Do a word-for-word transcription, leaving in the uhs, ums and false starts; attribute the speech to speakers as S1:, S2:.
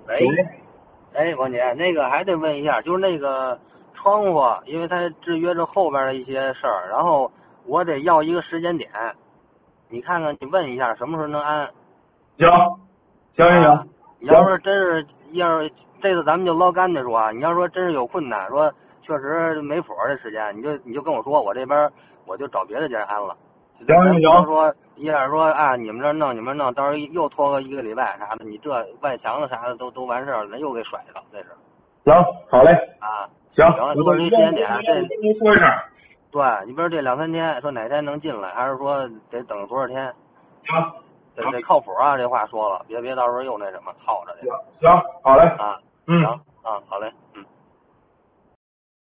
S1: 喂，
S2: 哎，王姐，那个还得问一下，就是那个窗户，因为它制约着后边的一些事儿，然后我得要一个时间点，你看看，你问一下什么时候能安？
S1: 行，行行行，
S2: 你要说真是，要是这次咱们就捞干的说啊，你要说真是有困难，说确实没谱这时间，你就你就跟我说，我这边我就找别的地儿安了。
S1: 行
S2: 咱不
S1: 行行，
S2: 能说一下说啊，你们这弄你们弄，到时候又拖个一个礼拜啥的，你这外墙的啥的都都完事儿了，那又给甩了，这是。
S1: 行，好嘞，
S2: 啊，
S1: 行，
S2: 行，
S1: 我
S2: 说这
S1: 都一样，
S2: 时间点，这
S1: 跟您说一声。
S2: 对，你比如这两三天，说哪天能进来，还是说得等多少天？
S1: 行，
S2: 得得靠谱啊，这话说了，别别到时候又那什么套着去。
S1: 行行，好嘞，
S2: 啊，
S1: 嗯。
S2: 行啊，好嘞，嗯。